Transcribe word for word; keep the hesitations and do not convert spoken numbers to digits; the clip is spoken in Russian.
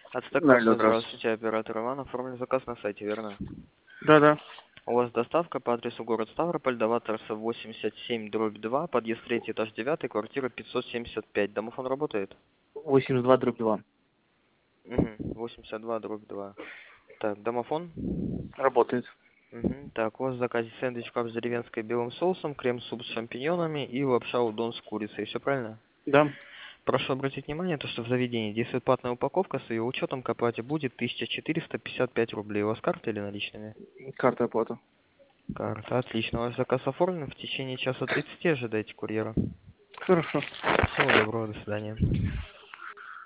Ацтекавто, Алло, здравствуйте. здравствуйте, оператор Иван. Оформлен заказ на сайте, верно? Да-да. У вас доставка по адресу город Ставрополь, Доваторса восемьдесят семь, дробь два, подъезд третий, этаж девятый, квартира пятьсот семьдесят пять. Домофон работает? восемьдесят два дробь два. Угу. восемьдесят два, дробь два. Так, домофон? Работает. Угу. Так, у вас в заказе сэндвич кап с деревенской белым соусом, крем-суп с шампиньонами и лапша удон с курицей. Все правильно? Да. Прошу обратить внимание, то, что в заведении действует платная упаковка, с ее учетом к оплате будет тысяча четыреста пятьдесят пять рублей. У вас карта или наличными? Карта оплата. Карта, отлично. Ваш заказ оформлен. В течение часа тридцати ожидайте курьера. Хорошо. Всего доброго, до свидания.